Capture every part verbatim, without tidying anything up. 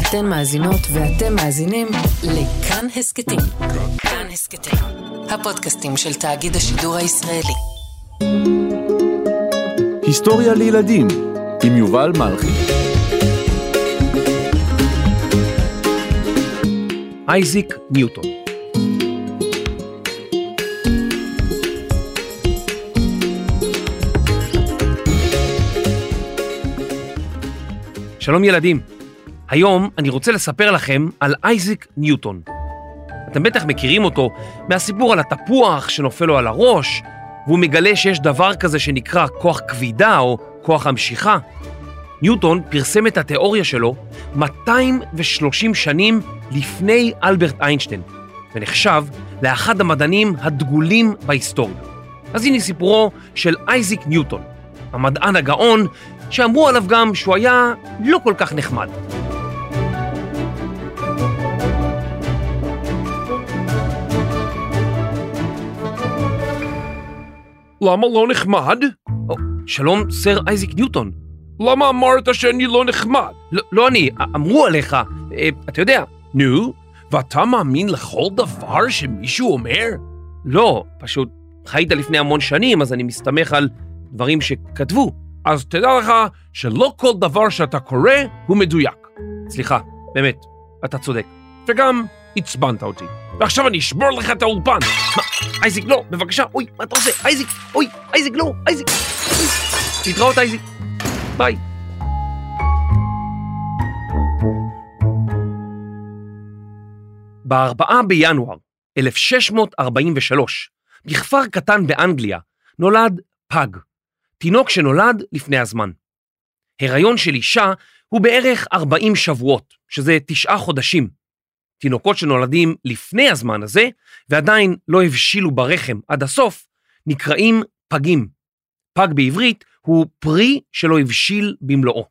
אתן מאזינות ואתם מאזינים לכאן הסקטים. כאן הסקטים, הפודקאסטים של תאגיד השידור הישראלי. היסטוריה לילדים עם יובל מלכי. אייזיק ניוטון. שלום ילדים, היום אני רוצה לספר לכם על אייזיק ניוטון. אתם בטח מכירים אותו מהסיפור על התפוח שנופל לו על הראש, והוא מגלה שיש דבר כזה שנקרא כוח כבידה או כוח המשיכה. ניוטון פרסם את התיאוריה שלו מאתיים ושלושים שנים לפני אלברט איינשטיין, ונחשב לאחד המדענים הדגולים בהיסטוריה. אז הנה סיפורו של אייזיק ניוטון, המדען הגאון שאמרו עליו גם שהוא היה לא כל כך נחמד. למה לא נחמד? או, שלום, סר אייזיק ניוטון. למה אמרת שאני לא נחמד? לא, לא אני, אמרו עליך, אה, אתה יודע. נו, ואתה מאמין לכל דבר שמישהו אומר? לא, פשוט חיית לפני המון שנים, אז אני מסתמך על דברים שכתבו. אז תדע לך שלא כל דבר שאתה קורא הוא מדויק. סליחה, באמת, אתה צודק. וגם הצבנת אותי. ועכשיו אני אשבור לך את האולפן. מה? אייזיק, לא, בבקשה. אוי, מה אתה עושה? אייזיק, אוי, אייזיק, לא, אייזיק. תתראות, אייזיק. ביי. בארבעה בינואר אלף שש מאות ארבעים ושלוש, בכפר קטן באנגליה, נולד פג. תינוק שנולד לפני הזמן. הריון של אישה הוא בערך ארבעים שבועות, שזה תשעה חודשים. תינוקות שנולדים לפני הזמן הזה, ועדיין לא הבשילו ברחם עד הסוף, נקראים פגים. פג בעברית הוא פרי שלא הבשיל במלואו.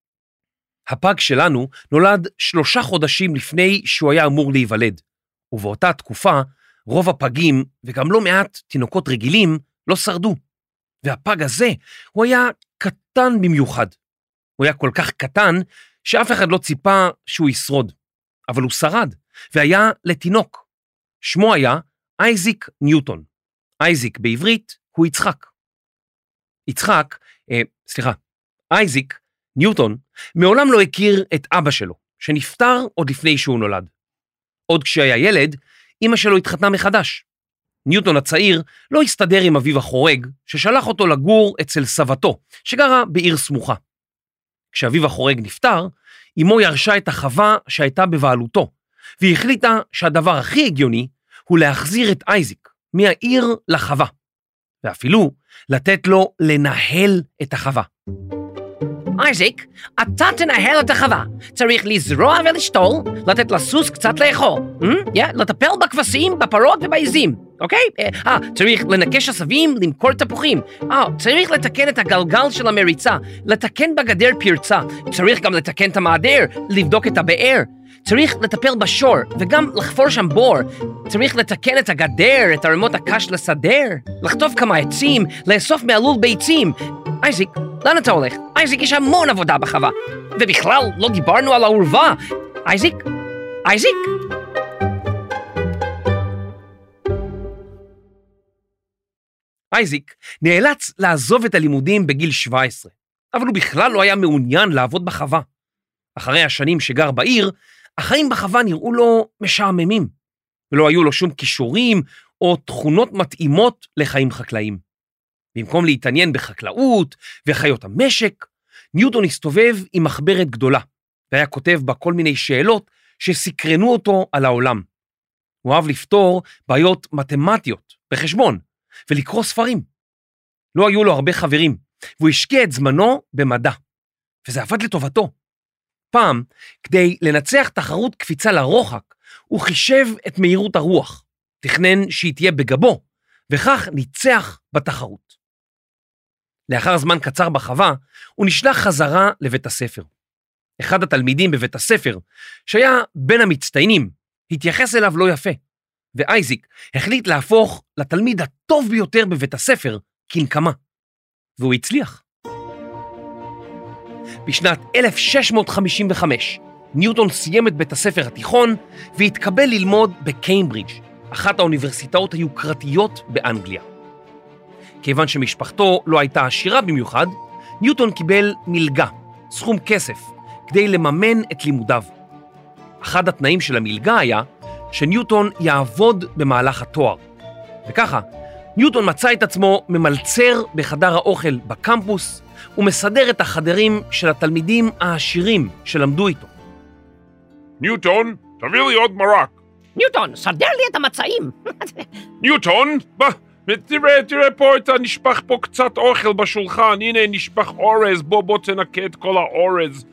הפג שלנו נולד שלושה חודשים לפני שהוא היה אמור להיוולד, ובאותה תקופה רוב הפגים וגם לא מעט תינוקות רגילים לא שרדו. והפג הזה הוא היה קטן במיוחד. הוא היה כל כך קטן שאף אחד לא ציפה שהוא ישרוד. אבל הוא שרד, והיה לתינוק. שמו היה אייזיק ניוטון. אייזיק בעברית הוא יצחק. יצחק, אה, סליחה, אייזיק ניוטון מעולם לא הכיר את אבא שלו, שנפטר עוד לפני שהוא נולד. עוד כשהיה ילד, אמא שלו התחתנה מחדש. ניוטון הצעיר לא הסתדר עם אביו החורג, ששלח אותו לגור אצל סבתו, שגרה בעיר סמוכה. כשאביו החורג נפטר, אמו ירשה את החווה שהייתה בבעלותו, והיא החליטה שהדבר הכי הגיוני הוא להחזיר את אייזיק מהעיר לחווה, ואפילו לתת לו לנהל את החווה. אייזיק, אתה תנהל את החווה. צריך לזרוע ולשתול, לתת לסוס קצת לאכול. לטפל בכבשים, בפרות ובעזים. אוקיי? אה, צריך לנקש עשבים, למכור תפוחים. אה, צריך לתקן את הגלגל של המריצה, לתקן בגדר פרצה. צריך גם לתקן את המעדר, לבדוק את הבאר. צריך לטפל בשור, וגם לחפור שם בור. צריך לתקן את הגדר, את הרמות הקש לסדר. לחטוף כמה עצים, לאסוף מהלול ביצים. אייזיק, לאן אתה הולך? אייזיק, יש המון עבודה בחווה. ובכלל, לא דיברנו על העורבה. אייזיק? אייזיק? אייזיק נאלץ לעזוב את הלימודים בגיל שבע עשרה, אבל הוא בכלל לא היה מעוניין לעבוד בחווה. אחרי השנים שגר בעיר, החיים בחווה נראו לו משעממים, ולא היו לו שום כישורים או תכונות מתאימות לחיים חקלאיים. במקום להתעניין בחקלאות וחיות המשק, ניוטון הסתובב עם מחברת גדולה, והיה כותב בה כל מיני שאלות שסקרנו אותו על העולם. הוא אהב לפתור בעיות מתמטיות בחשבון, ולקרוא ספרים. לא היו לו הרבה חברים, והוא השקיע את זמנו במדע, וזה עבד לטובתו. פעם, כדי לנצח תחרות קפיצה לרוחק, הוא חישב את מהירות הרוח, תכנן שהיא תהיה בגבו, וכך ניצח בתחרות. לאחר זמן קצר בחווה, הוא נשלח חזרה לבית הספר. אחד התלמידים בבית הספר, שהיה בין המצטיינים, התייחס אליו לא יפה, ואייזיק החליט להפוך לתלמיד הטוב ביותר בבית הספר כנקמה, והוא הצליח. בשנת אלף שש מאות חמישים וחמש, ניוטון סיים את בית הספר התיכון והתקבל ללמוד בקיימברידג', אחת האוניברסיטאות היוקרתיות באנגליה. כיוון שמשפחתו לא הייתה עשירה במיוחד, ניוטון קיבל מלגה, סכום כסף, כדי לממן את לימודיו. אחד התנאים של המלגה היה שניוטון יעבוד במהלך התואר. וככה, ניוטון מצא את עצמו ממלצר בחדר האוכל בקמפוס, ומסדר את החדרים של התלמידים העשירים שלמדו איתו. ניוטון, תביא לי עוד מרק. ניוטון, סדר לי את המצעים. ניוטון, בא, תראה, תראה פה, אתה נשפך פה קצת אוכל בשולחן, הנה נשפך אורז, בוא בוא תנקה את כל האורז.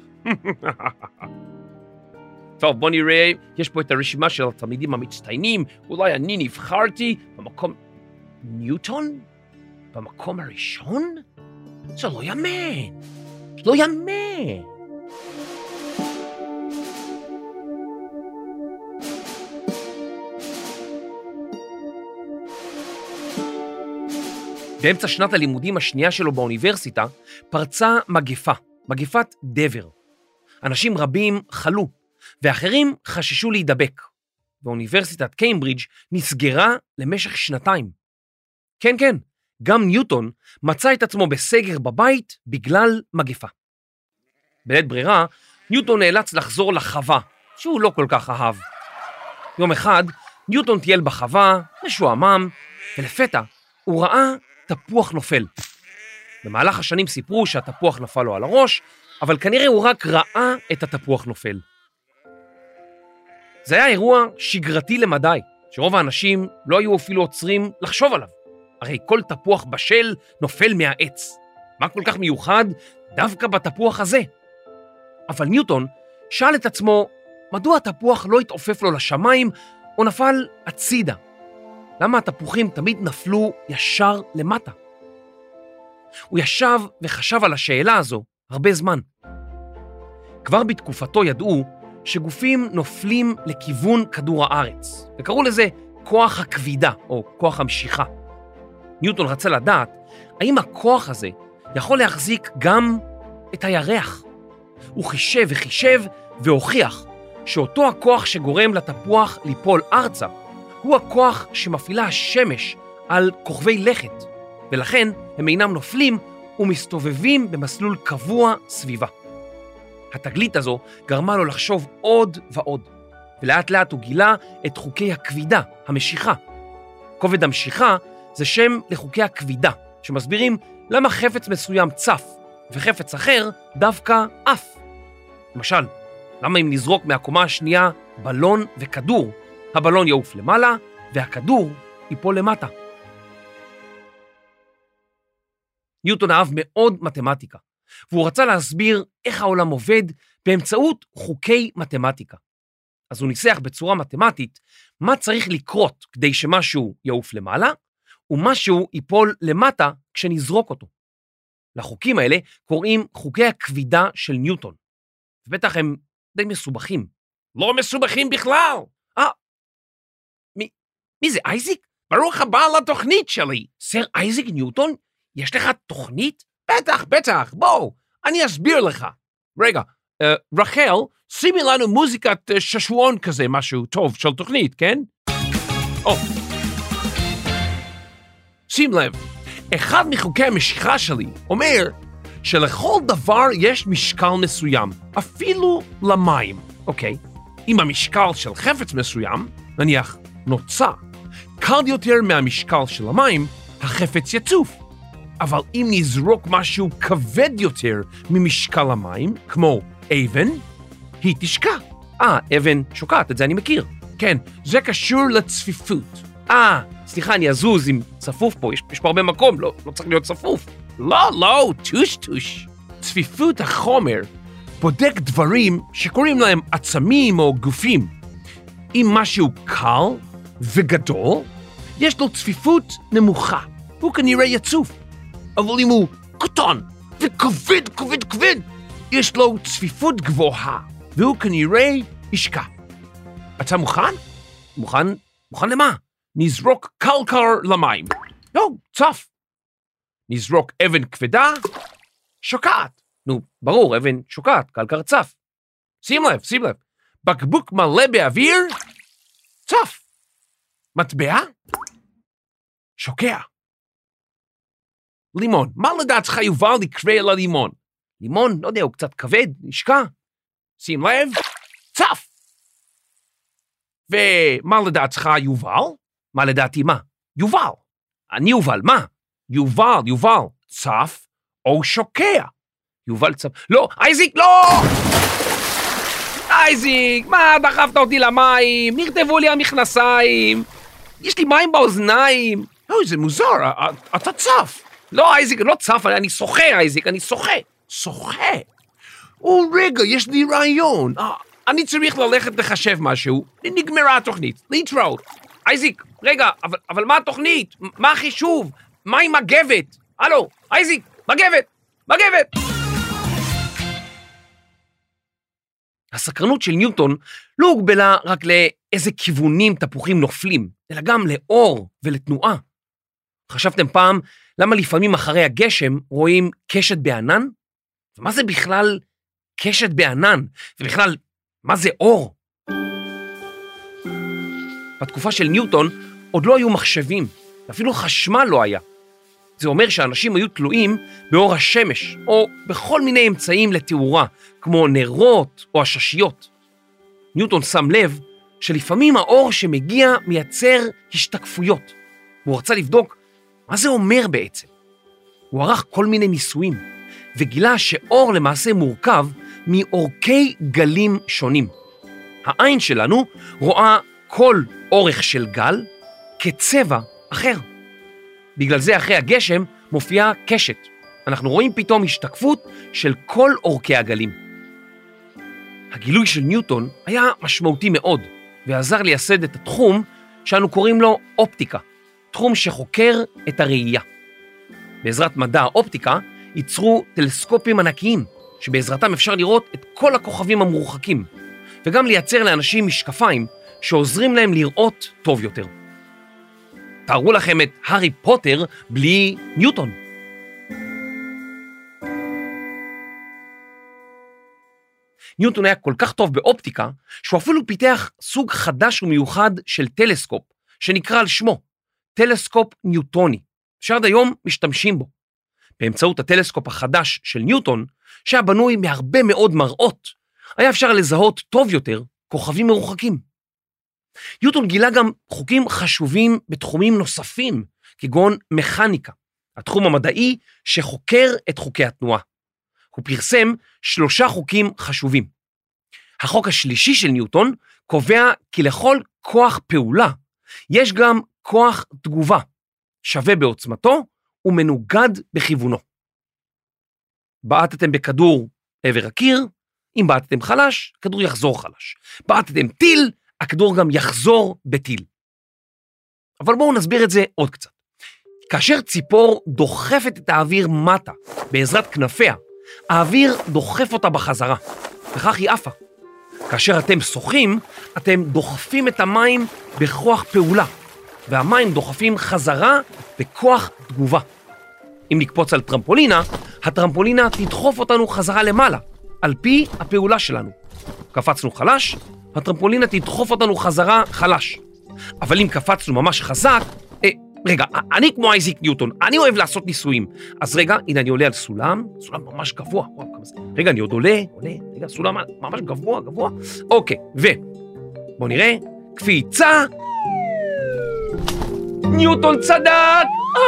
טוב, בוא נראה, יש פה את הרשימה של התלמידים המצטיינים, אולי אני נבחרתי במקום... ניוטון? במקום הראשון? זה לא יאמן, לא יאמן. באמצע שנת הלימודים השנייה שלו באוניברסיטה, פרצה מגפה, מגפת דבר. אנשים רבים חלו, ואחרים חששו להידבק. ואוניברסיטת קיימברידג' נסגרה למשך שנתיים. כן, כן, גם ניוטון מצא את עצמו בסגר בבית בגלל מגפה. בלית ברירה, ניוטון נאלץ לחזור לחווה, שהוא לא כל כך אהב. יום אחד, ניוטון טייל בחווה, משועמם, ולפתע הוא ראה תפוח נופל. במהלך השנים סיפרו שהתפוח נפל לו על הראש, אבל כנראה הוא רק ראה את התפוח נופל. זה היה אירוע שגרתי למדי, שרוב האנשים לא היו אפילו עוצרים לחשוב עליו. הרי כל תפוח בשל נופל מהעץ. מה כל כך מיוחד דווקא בתפוח הזה? אבל ניוטון שאל את עצמו, מדוע התפוח לא התעופף לו לשמיים או נפל הצידה? למה התפוחים תמיד נפלו ישר למטה? הוא ישב וחשב על השאלה הזו הרבה זמן. כבר בתקופתו ידעו שגופים נופלים לכיוון כדור הארץ, וקראו לזה כוח הכבידה או כוח המשיכה. ניוטון רצה לדעת האם הכוח הזה יכול להחזיק גם את הירח. הוא חישב וחישב והוכיח שאותו הכוח שגורם לתפוח ליפול ארצה הוא הכוח שמפעילה השמש על כוכבי לכת, ולכן הם אינם נופלים ומסתובבים במסלול קבוע סביבה. התגלית הזו גרמה לו לחשוב עוד ועוד, ולאט לאט הוא גילה את חוקי הכבידה, המשיכה. כובד המשיכה זה שם לחוקי הכבידה, שמסבירים למה חפץ מסוים צף, וחפץ אחר דווקא עף. למשל, למה אם נזרוק מהקומה השנייה בלון וכדור, הבלון יעוף למעלה והכדור ייפול למטה. ניוטון אהב מאוד מתמטיקה, והוא רצה להסביר איך העולם עובד באמצעות חוקי מתמטיקה. אז הוא ניסח בצורה מתמטית מה צריך לקרות כדי שמשהו יעוף למעלה, ומשהו ייפול למטה כשנזרוק אותו. לחוקים האלה קוראים חוקי הכבידה של ניוטון. ובטח הם די מסובכים. לא מסובכים בכלל. אה, מי, מי זה, אייזיק? ברוך הבא לתוכנית שלי. סר אייזיק ניוטון? יש לך תוכנית? בטח, בטח, בוא, אני אסביר לך. רגע, uh, רחל, שימי לנו מוזיקת uh, ששועון כזה, משהו טוב של תוכנית, כן? או. שים לב, אחד מחוקי המשיכה שלי אומר שלכל דבר יש משקל מסוים, אפילו למים, אוקיי? אם המשקל של חפץ מסוים, נניח נוצה, קל יותר מהמשקל של המים, החפץ יצוף. אבל אם נזרוק משהו כבד יותר ממשקל המים, כמו אבן, היא תשקע. אה, אבן שוקעת, את זה אני מכיר. כן, זה קשור לצפיפות. אה, סליחה, אני אזוז עם צפוף פה, יש, יש פה הרבה מקום, לא, לא צריך להיות צפוף. לא, לא, טוש טוש. צפיפות החומר בודק דברים שקוראים להם עצמים או גופים. אם משהו קל וגדול, יש לו צפיפות נמוכה, הוא כנראה יצוף. אבל אם הוא קטן וכבד, כבד, כבד, יש לו צפיפות גבוהה, והוא כנראה ישקע. אתה מוכן? מוכן? מוכן למה? נזרוק קלקר למים. לא, צף. נזרוק אבן כבדה, שוקעת. נו, ברור, אבן שוקעת, קלקר צף. שים לב, שים לב. בקבוק מלא באוויר, צף. מטבע, שוקע. לימון, מה לדעתך יובל יקרה ללימון? לימון, לא יודע, הוא קצת כבד, נשקע. שים לב, צף. ומה לדעתך יובל? מה לדעתי מה? יובל. אני יובל, מה? יובל, יובל, צף או שוקע. יובל צף... לא, אייזיק, לא! אייזיק, מה דחפת אותי למים? נרטבו לי המכנסיים. יש לי מים באוזניים. לא, זה מוזר, אתה צף. לא, אייזיק, לא צף, אני שוחה, אייזיק, אני שוחה. שוחה? או רגע, יש לי רעיון. אני צריך ללכת לחשב משהו. נגמרה התוכנית, להתראות. אייזיק, רגע, אבל, אבל מה התוכנית? מה החישוב? מה עם מגבת? הלו, אייזיק, מגבת, מגבת! הסקרנות של ניוטון לא הוגבלה רק לאיזה כיוונים תפוחים נופלים, אלא גם לאור ולתנועה. חשבתם פעם למה לפעמים אחרי הגשם רואים קשת בענן? ומה זה בכלל קשת בענן? ובכלל, מה זה אור? בתקופה של ניוטון עוד לא היו מחשבים, אפילו חשמל לא היה. זה אומר שאנשים היו תלויים באור השמש, או בכל מיני אמצעים לתאורה, כמו נרות או הששיות. ניוטון שם לב שלפעמים האור שמגיע מייצר השתקפויות, והוא רצה לבדוק מה זה אומר בעצם. הוא ערך כל מיני ניסויים, וגילה שאור למעשה מורכב מאורכי גלים שונים. העין שלנו רואה כל אורך של גל כצבע אחר. בגלל זה אחרי הגשם מופיעה קשת. אנחנו רואים פתאום השתקפות של כל אורכי הגלים. הגילוי של ניוטון היה משמעותי מאוד, ועזר לייסד את התחום שאנו קוראים לו אופטיקה, תחום שחוקר את הראייה. בעזרת מדע האופטיקה ייצרו טלסקופים ענקיים, שבעזרתם אפשר לראות את כל הכוכבים המרוחקים, וגם לייצר לאנשים משקפיים שעוזרים להם לראות טוב יותר. תארו לכם את הארי פוטר בלי ניוטון. ניוטון היה כל כך טוב באופטיקה, שהוא אפילו פיתח סוג חדש ומיוחד של טלסקופ, שנקרא על שמו, טלסקופ ניוטוני, שעד היום משתמשים בו. באמצעות הטלסקופ החדש של ניוטון, שהיה בנוי מהרבה מאוד מראות, היה אפשר לזהות טוב יותר כוכבים מרוחקים. ניוטון גילה גם חוקים חשובים בתחומים נוספים, כגון מכניקה, התחום המדעי שחוקר את חוקי התנועה. הוא פרסם שלושה חוקים חשובים. החוק השלישי של ניוטון קובע כי לכל כוח פעולה יש גם כוח תגובה, שווה בעוצמתו ומנוגד בכיוונו. בעטתם בכדור עבר הקיר, אם בעטתם חלש, הכדור יחזור חלש. בעטתם טיל, הכדור גם יחזור בטיל. אבל בואו נסביר את זה עוד קצת. כאשר ציפור דוחפת את האוויר מטה בעזרת כנפיה, האוויר דוחף אותה בחזרה, וכך היא עפה. כאשר אתם שוחים, אתם דוחפים את המים בכוח פעולה, והמים דוחפים חזרה בכוח תגובה. אם נקפוץ על טרמפולינה, הטרמפולינה תדחוף אותנו חזרה למעלה, על פי הפעולה שלנו. קפצנו חלש, הטרמפולינה תדחוף אותנו חזרה חלש. אבל אם קפצנו ממש חזק, אה, רגע, אני כמו אייזיק ניוטון, אני אוהב לעשות ניסויים. אז רגע, הנה אני עולה על סולם, סולם ממש גבוה. רגע, אני עוד עולה, עולה, רגע, סולם ממש גבוה, גבוה. אוקיי, ו... בוא נראה, קפיצה. ניוטון צדק!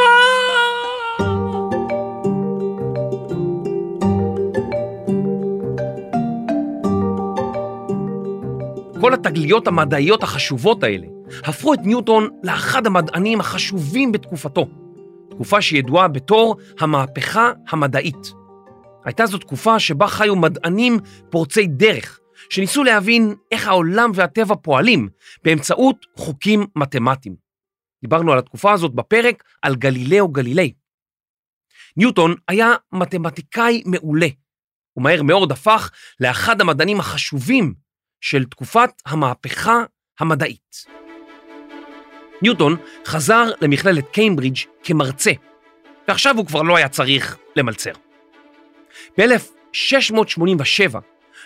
כל התגליות המדעיות החשובות האלה הפכו את ניוטון לאחד המדענים החשובים בתקופתו, תקופה שידועה בתור המהפכה המדעית. הייתה זו תקופה שבה חיו מדענים פורצי דרך, שניסו להבין איך העולם והטבע פועלים באמצעות חוקים מתמטיים. דיברנו על התקופה הזאת בפרק על גלילאו גלילי. ניוטון היה מתמטיקאי מעולה, ומהר מאוד הפך לאחד המדענים החשובים של תקופת המהפכה המדעית. ניוטון חזר למכללת קיימברידג' כמרצה, ועכשיו הוא כבר לא היה צריך למלצר. ב-אלף שש מאות שמונים ושבע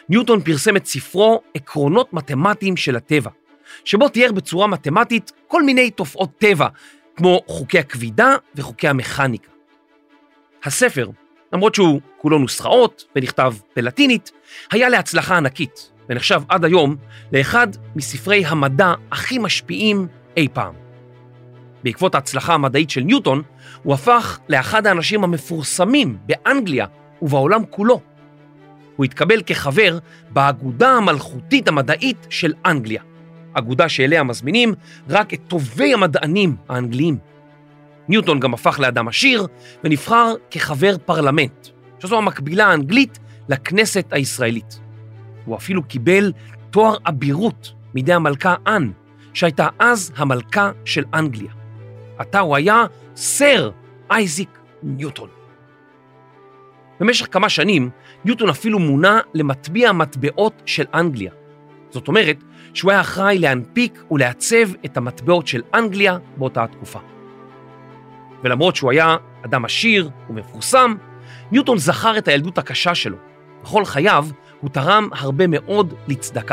ניוטון פרסם את ספרו עקרונות מתמטיים של הטבע, שבו תיאר בצורה מתמטית כל מיני תופעות טבע, כמו חוקי הכבידה וחוקי המכניקה. הספר, למרות שהוא כולו נוסחאות ונכתב בלטינית, היה להצלחה ענקית, ונחשב עד היום לאחד מספרי המדע הכי משפיעים אי פעם. בעקבות ההצלחה המדעית של ניוטון, הוא הפך לאחד האנשים המפורסמים באנגליה ובעולם כולו. הוא התקבל כחבר באגודה המלכותית המדעית של אנגליה, אגודה שאליה מזמינים רק את טובי המדענים האנגליים. ניוטון גם הפך לאדם עשיר ונבחר כחבר פרלמנט, שזו המקבילה האנגלית לכנסת הישראלית. הוא אפילו קיבל תואר אבירות מידי המלכה אן, שהייתה אז המלכה של אנגליה. עתה הוא היה סר אייזיק ניוטון. במשך כמה שנים, ניוטון אפילו מונה למטביע המטבעות של אנגליה. זאת אומרת שהוא היה אחראי להנפיק ולעצב את המטבעות של אנגליה באותה התקופה. ולמרות שהוא היה אדם עשיר ומפורסם, ניוטון זכר את הילדות הקשה שלו. בכל חייו הוא תרם הרבה מאוד לצדקה.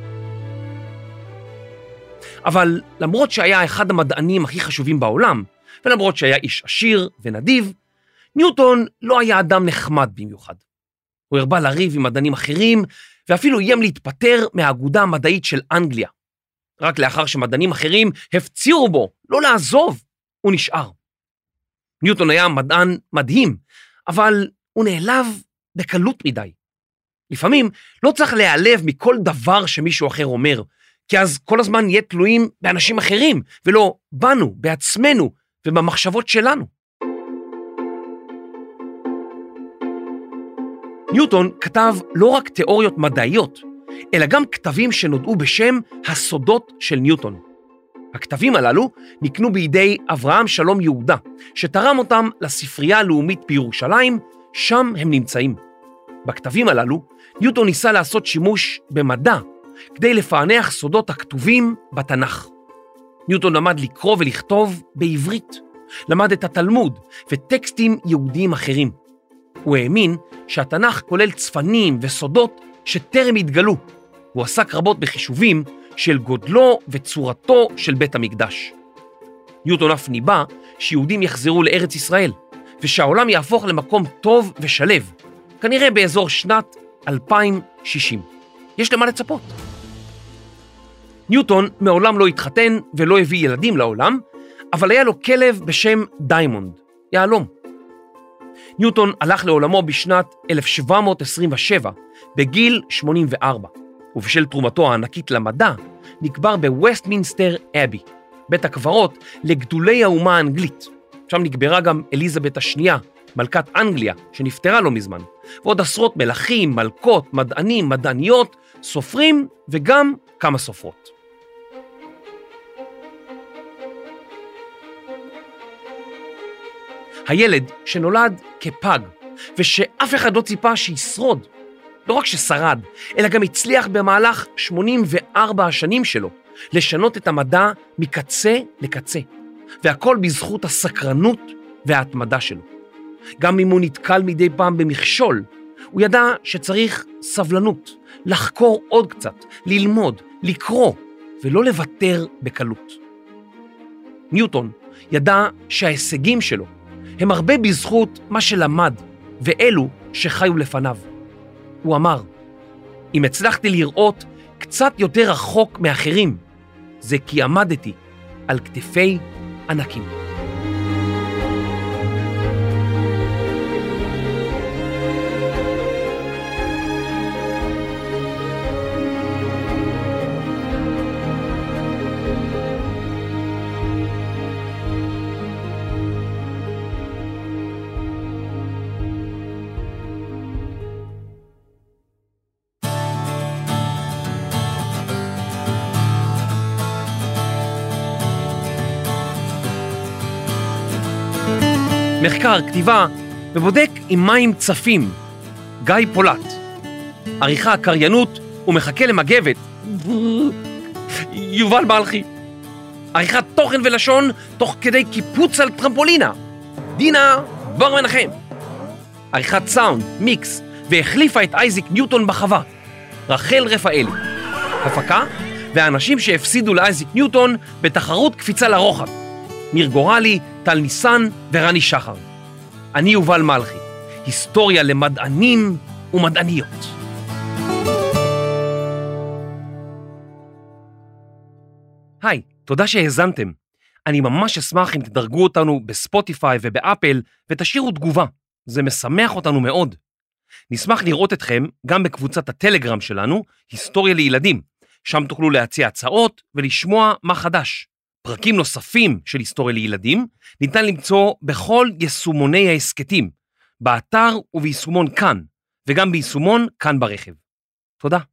אבל למרות שהיה אחד המדענים הכי חשובים בעולם, ולמרות שהיה איש עשיר ונדיב, ניוטון לא היה אדם נחמד במיוחד. הוא הרבה לריב עם מדענים אחרים, ואפילו איים להתפטר מהאגודה המדעית של אנגליה. רק לאחר שמדענים אחרים הפצירו בו לא לעזוב, הוא נשאר. ניוטון היה מדען מדהים, אבל הוא נעלב בקלות מדי. לפעמים לא צריך להיעלב מכל דבר שמישהו אחר אומר, כי אז כל הזמן נהיה תלויים באנשים אחרים, ולא בנו, בעצמנו ובמחשבות שלנו. ניוטון כתב לא רק תיאוריות מדעיות, אלא גם כתבים שנודעו בשם הסודות של ניוטון. הכתבים הללו נקנו בידי אברהם שלום יהודה, שתרם אותם לספרייה הלאומית בירושלים, שם הם נמצאים. בכתבים הללו, ניוטון ניסה לעשות שימוש במדע, כדי לפענח סודות הכתובים בתנ"ך. ניוטון למד לקרוא ולכתוב בעברית, למד את התלמוד וטקסטים יהודיים אחרים. הוא האמין שהתנ"ך כולל צפנים וסודות שטרם התגלו. הוא עסק רבות בחישובים של גודלו וצורתו של בית המקדש. ניוטון אף ניבא שיהודים יחזרו לארץ ישראל, ושהעולם יהפוך למקום טוב ושלב, כנראה באזור שנת אלפיים ושישים. יש למה לצפות. ניוטון מעולם לא התחתן ולא הביא ילדים לעולם, אבל היה לו כלב בשם דיימונד, יהלום. ניוטון הלך לעולמו בשנת אלף שבע מאות עשרים ושבע, בגיל שמונים וארבע, ובשל תרומתו הענקית למדע, נקבר בווסטמינסטר אבי, בית הקברות לגדולי האומה האנגלית. שם נקברה גם אליזבת השנייה, מלכת אנגליה, שנפטרה לא מזמן, ועוד עשרות מלכים, מלכות, מדענים, מדעניות, סופרים וגם כמה סופרות. הילד שנולד כפג, ושאף אחד לא ציפה שישרוד, לא רק ששרד, אלא גם הצליח במהלך שמונים וארבע השנים שלו, לשנות את המדע מקצה לקצה, והכל בזכות הסקרנות וההתמדה שלו. גם אם הוא נתקל מדי פעם במכשול, הוא ידע שצריך סבלנות, לחקור עוד קצת, ללמוד, לקרוא, ולא לוותר בקלות. ניוטון ידע שההישגים שלו הם הרבה בזכות מה שלמד, ואלו שחיו לפניו. הוא אמר, אם הצלחתי לראות קצת יותר רחוק מאחרים, זה כי עמדתי על כתפי ענקים. מחקר, כתיבה ובודק עם מים צפים, גיא פולט. עריכה, קריינות ומחכה למגבת, יובל מלכי. עריכת תוכן ולשון תוך כדי קיפוץ על טרמפולינה, דינה בר מנחם. עריכת סאונד, מיקס, והחליפה את אייזיק ניוטון בחווה, רחל רפאלי. הפקה והאנשים שהפסידו לאייזיק ניוטון בתחרות קפיצה לרוחב. ניר גורלי, טל ניסן ורני שחר. אני יובל מלכי. היסטוריה למדענים ומדעניות. היי, תודה שהאזנתם. אני ממש אשמח אם תדרגו אותנו בספוטיפיי ובאפל ותשאירו תגובה. זה משמח אותנו מאוד. נשמח לראות אתכם גם בקבוצת הטלגרם שלנו, היסטוריה לילדים. שם תוכלו להציע הצעות ולשמוע מה חדש. פרקים נוספים של היסטוריה לילדים ניתן למצוא בכל יישומוני ההסקטים, באתר וביישומון כאן, וגם ביישומון כאן ברכב. תודה.